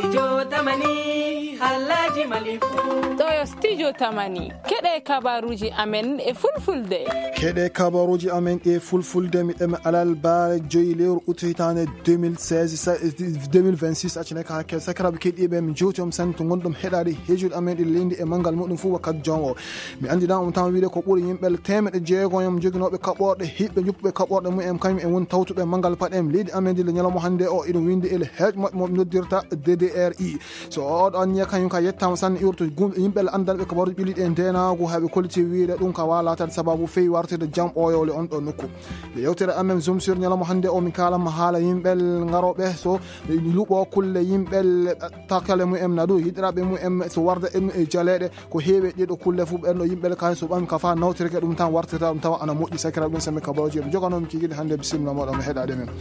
Studio Tamani Halaji Malifu Toyo Studio Tamani Kede kabaruji amen e fulfulde Kede kabaruji amen e fulfulde mi dem alal bare joyleur utitane 2026 acine ka ke sakra kedi be mi jotom san to gondom hedade hejul amen e lendi e mangal mudum fu wakat jongo mi andi da on tan wiide ko buri yimbel temede jeego yam joginobe kaborde hibbe juppe kaborde mu em kaymi e won tawtube mangal padem leedi amen de nyalamo hande o idum windi ele hej mo noddirta DDRI so on ya kanyum ka yettam san urto yimbel andalbe kabaruji bilide en denago habe kolti wiide dum ka wala tan sababu fey wartede jam oyole on do nokku de yewtere amen zoom sur nyalamo hande o min kala mahala yimbel ngarobe so lubo kulle yimbel takale mu em nadu hidrabe mu em so warda en e jalede ko heewe dedo kulle fu benno yimbel kan so bam ka fa nawtirke dum tan wartata dum tawa ana moddi sakira dum sembe kabaruji joganom kigide hande bismillah mo dum hedade men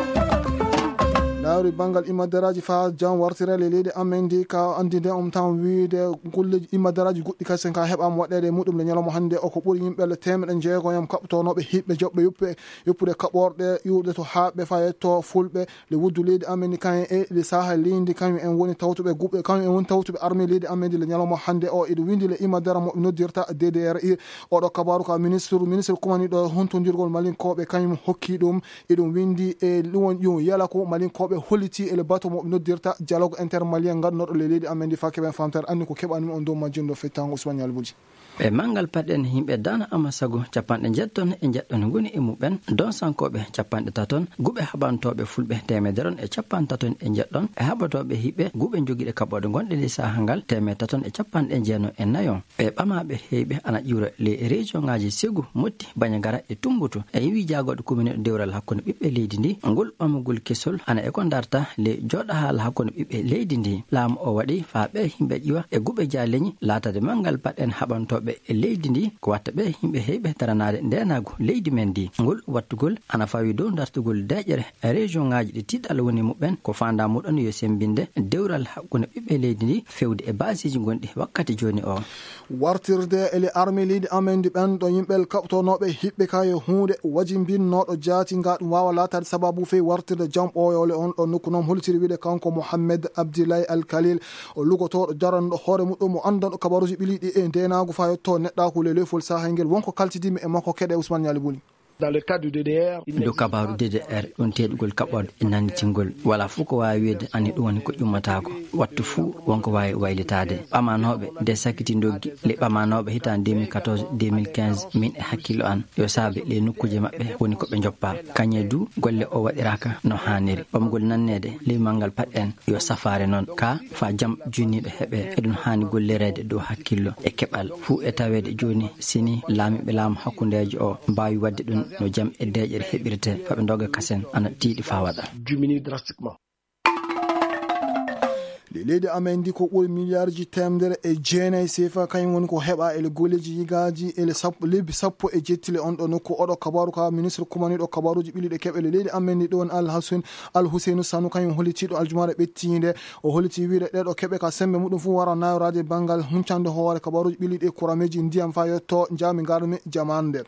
Nauri bangal imadaraji fa jam wartira leede amendi ka andinde tan wiide kulle imadaraji guddi ka sen ka hebam wadede mudum le nyalamo hande o ko buri yimbel temeden jeego yam kaptonobe hibbe jobbe yuppude kaborde yude to habe fa to fulbe le wuddu leede amendi kan e le saha lindi kan en woni tawtube gubbe kan en woni tawtube arme leede amendi le nyalamo hande o e windi le imadara mo noddirta DDRI o do kabaru ka ministre kumani do hontondirgol malin kobe kan hokki dum edum windi e luwon yo yala ko malin kobe holiti ele bato mo noddirta dialogue intermalien ngadno do leedi amendi fakebe famtar anni ko kebani on do majindo fetango Ousmane Yalbuji e mangal paden himbe dana amasago capande jetton e jeddon goni e muben don sankobe capande taton gube habantobe fulbe temederon e capande taton e jeddon e habatobe hibbe gube jogide kabode gonde li sahangal temetaton e capande jeeno e nayon e bamabe hebe ana jura le region ngaji segu motti banyagara e tumbutu e wi jagode commune dewral hakkunde bibbe leydi ndi ngol bamugol kesol ana e ko darta le joda hal hakkunde bibbe leydi ndi lam o wadi fa be himbe jiwa e gube jaleñi latade mangal paden habantobe e leydi ndi ko watta be himbe heybe taranade ndenago leydi men ndi ngol wattugol ana fawi do dartugol dajere region ngaji di tidal woni muben ko fanda mudon yo sembinde dewral hakkunde bibbe leydi ndi fewde e basiji gondi wakkati joni o wartirde ele arme leydi amendi ben do yimbel kaptonobe hibbe kayo hunde wajimbin nodo jati ngadum wawa latade sababu fe wartirde jam oyole on do nukunom holtiri wiide kanko Mohammed Abdullahi Al Khalil o lugoto jarando hore mudum mo andon kabaruji bilidi e ndenago fa to nedda ko le fol sahangel wonko kaltidimi e makko kede Ousmane Yalibuli dans le cadre du DDR do kabaru DDR on teedugol kabod nantingol wala fuko waawi wede ani dum woni ko jummata ko wattu fu wonko waawi waylitaade bamanobe de sakiti doggi le bamanobe hitan 2014 2015 min e hakkilo an yo saabe le nukkuje mabbe woni ko be joppa kanye du golle o wadiraka no haniri bamgol nannede le mangal padden yo safare non ka fa jam junibe hebe edun hani gollerede do hakkilo e kebal fu e tawede joni sini laami be laam hakkundeji o baawi wadde dun no jam e dejere hebirte fabe doga kasen ana tiidi fa wada diminuer drastiquement leedi amendi ko buri miliyarji temdere e jeenay sefa kany woni ko heba ele goleji yigaji ele sappo e jettile on do nokko odo kabaru ka ministre kumani do kabaruji bilide kebele leedi amendi don Al Hussein Sanu kany holiti do aljumare bettinde o holiti wiide de do kebe ka sembe mudum fu wara nayorade bangal huncande hoore kabaruji bilide kurameji ndiyam fa yotto jami garmi jamande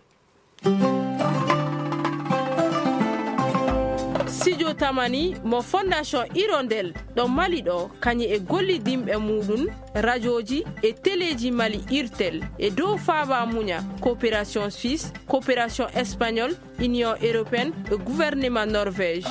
Studio Tamani mo fondation Hirondelle do Mali do kanye e golli dimbe mudun radioji e teleji Mali Irtel e do faba munya coopération suisse coopération espagnole union européenne et gouvernement norvège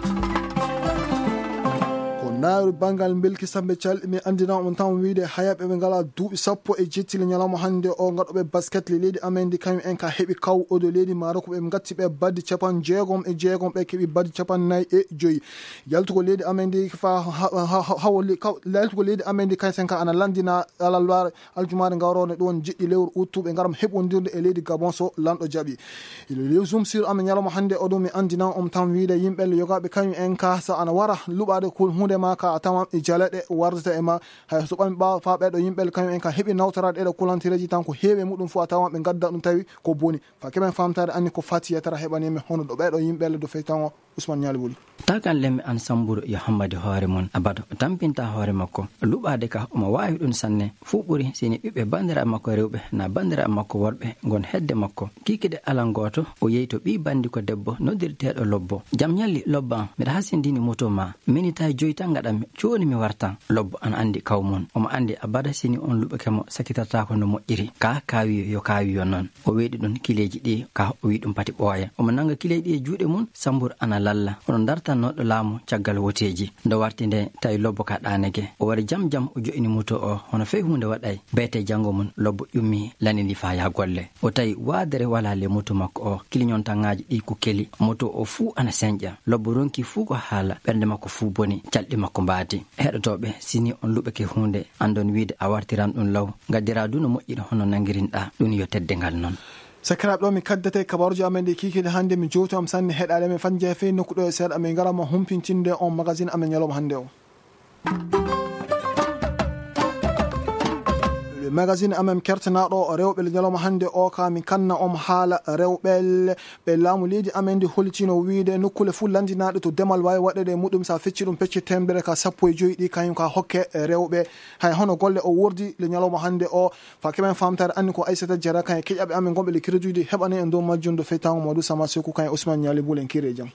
naari bangal belki sambe calmi andina on tan wiide hayabe be ngala duubi sappo e jettile nyalamo hande o ngadobe basket le leedi amendi kam en ka hebi kaw o do leedi maroko be ngatti be baddi capan jeegom e jeegom be kebi baddi capan nay e joyi yaltugo leedi amendi fa hawli yaltugo leedi amendi kan sen ka ana landina alalwar aljumare ngawrone don jiddi lewru utube ngaram hebondirde e leedi Gabon so lando jabi ile zoom sur am nyalamo hande o do mi andina on tan wiide yimbe yogabe kam en ka sa ana wara lubade ko hunde ka atama e jalade wardata e ma hay so ban ba fa be do yimbel kan en ka hebi nawtarade e kulantireji tan ko heebe mudum fu atama be gadda dum tawi ko boni fa kemen famtade anni ko fati yatara hebani me hono do be do yimbel do feytan Ousmane Yalibuli takan lemme an samburu yo hammadi hoore mun abada tampinta hoore makko luɓade ka omo wawi ɗum sanne fu ɓuri sini ɓiɓɓe bandira makko rewɓe na bandira makko worɓe gon hedde makko kikide alan goto o yeyi to ɓi bandi ko debbo noddirteɗo lobbo jam ñalli lobban mbiɗa hasindini moto ma minita joyi tan gaɗanmi joni mi wartan lobbo an andi kawmon omo andi abada sini on luɓakemo sakitatako no moƴƴiri ka kawiyo yo kawiyo noon o weeɗi ɗum kileji ɗi ka o wi ɗum pati ɓooya omo nanga kileji ɗi e juuɗe mum samburu ana lalla oɗon dartannoɗo laamu caggal woteji ndo warti nde tawi lobbo ka ɗanege o wari jam o joƴini moto o hono fewi hunde waɗay beete janggo mum lobbo ƴummi lanidi fa ya golle o tawi wadere wala le moto makko o kiliñontangaji ɗi ko keli moto o fuu ana señƴa lobbo ronki fuu ko haala ɓernde makko fuu boni calɗi makko mbaadi heɗotoɓe sini on luɓake hunde andon wiide a wartiran ɗum law gaddira du no moƴƴiri hono nanguirinɗa ɗum yo teddengal noon sakiraɓe ɗo mi kaddate kabaruji amen ɗi kikide hannde mi jowti am sanne heɗade men fan jeefe nokkuɗo e seeɗa min garama humpintinde on magazine amen ñalawma hannde o magazine amen kertanaɗo rewɓe ñalawma hannde o ka min kanna on haala rewɓe ɓe laamu leydi amen ndi hollitino wiide nokkule fuu landinaɗe to demal wawi waɗede muɗum sa fecci ɗum pecce temedere ka 15 ɗi kañum ka hokke rewɓe hay hono golle o wordi le ñalawma hannde o fa keɓen famtare anni ko Aissata Diarra kañe keƴaɓe amen gonɓe le crédit heɓani en dow majjum do feytago Modou Sama Sekou kañe Ousmane Niali Boulen kire jam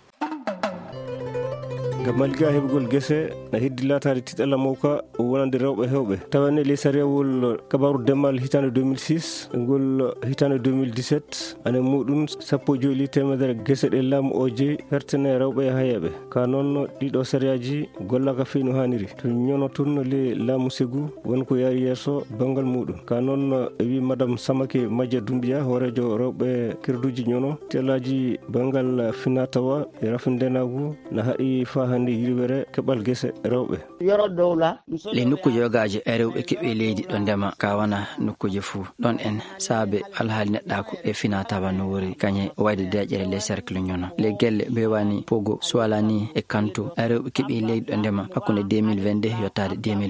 malga heɓugol gese na heddi latade tiɗalla mawka wonande rewɓe hewɓe tawanne ley sariyawol kabaru demal hitande 2006 ngol hitande 2017 ane muɗum 15 temedere gese ɗe laamu o jeeyi hertene rewɓe hayeɓe ka noon ɗiɗo sariyaji gollaka fewi no hanniri to ñono tun le laamu Ségou wonko yaari yesso bangal muɗum ka noon wi madame Samake Madja Doumbia horejo rewɓe kerduji ñono telaji bangal finatawa e rafindenagu na haɗi fa hande yirwere keɓal gese rewɓe le nokkuji yogaji e rewɓe keɓe leydi ɗo ndema ka wana nokkuji fuu ɗon en saabe alhaali neɗɗako e finatawa no wori kañe wayde deƴere les cercle ñono le gelle mbewani Pogo Sualani e Kanto e rewɓe keɓe leydi ɗo ndema hakkude 2022 yottade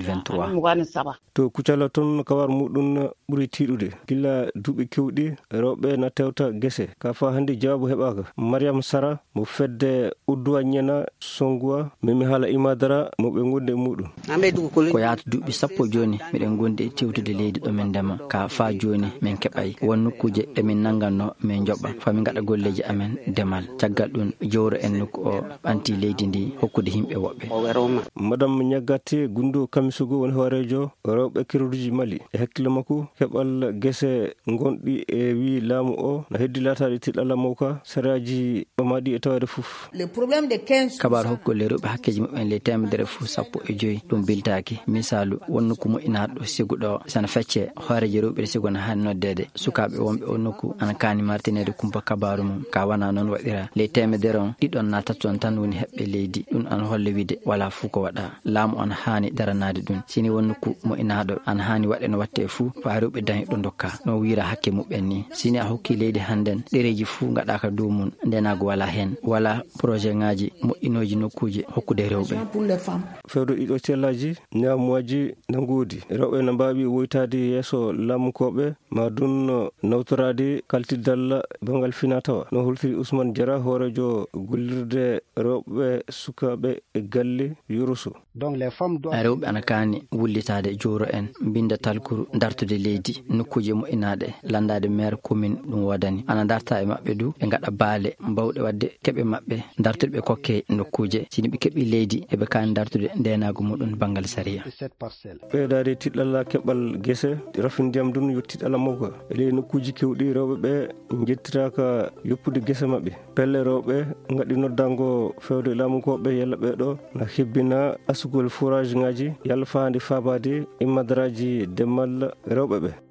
2023 to kucala toon kawar muɗum ɓuuri tiiɗude gilla duuɓi kewɗi rewɓe na tewta gese ka fa hannde jawabu heɓaka Mariam Sara mo fedde Udduwa Ñena Songoua mimi haala Imadara mo ɓe gonde muɗum ko yaata duuɓi 10 joni miɗen gondi e tewtude leydi ɗo min ndema ka fa joni min keɓay won nokkuje ɗemin nanganno min joɓa famin gaɗa golleji amen demal caggal ɗum jowro en nokku o ɓanti leydi ndi hokkude himɓe woɓɓe madame Ñaggate Gundo Kamisogo woni hoorejo rewɓe kerduji Mali e hakkille makko keɓal gese gonɗi e wi laamu o no heddi lataɗe tiɗalla mawka saraji ɓamaɗi e tawade fof kabaru hokkole rewɓe hakkeji muɓen le temedere fuu 15 ɗum biltaki misalu won nokku moƴƴinaɗo Ségou ɗo sana fecce hoorejo rewɓe Ségou na hani noddede sukaɓe wonɓe o nokku ana kani martinede kumpa kabaru mum ka wana noon waɗira le temedere on ɗiɗon natat toon tan woni heɓɓe leydi ɗum ana holle wiide wala fuu ko waɗa laamu ana hani daranade ɗum sini won nokku moƴƴinaɗo ana hani waɗe no watte fuu fa rewɓe dañi ɗo dokka no wira hakke muɓen ni sini a hokki leydi hannden ɗereji fuu gaɗaka dow mum ndenago wala hen wala projet ngaji moƴƴinoji nokkuji hokkude rewɓe fewdo ɗiɗo cellaji ñamuwaji no ngoodi rewɓe no mbawi woytade yesso laamukoɓe ma dun nawtorade kaltiddalla bangal finatawa no holtiri Ousmane Diarra hoorejo gollirde rewɓe sukaɓe e galle Yoroso rewɓe ana kani wullitade jowro en binda talkuru dartude leydi nokkuji moƴƴinaɗe landade maire commune ɗum wodani ana darta e mabɓe du ɓe gaɗa baale mbawɗe wadde keɓe mabɓe dartude ɓe kokke nokkuje sini ɓe keeɓi leydi eɓe kani dartude ndenago muɗum bangal sariya ɓeydade tiɗɗalla keɓal gese rafindiyam dun yo tiɗɗalla mawka ele nokkuji kewɗi rewɓe ɓe jettiraka yoppude gese mabɓe pelle rewɓe gaɗi noddango fewde laamukoɓe yalla ɓeɗo na hebbina asugol forage ngaji yalla fandi fabade imadaraji demal rewɓe ɓe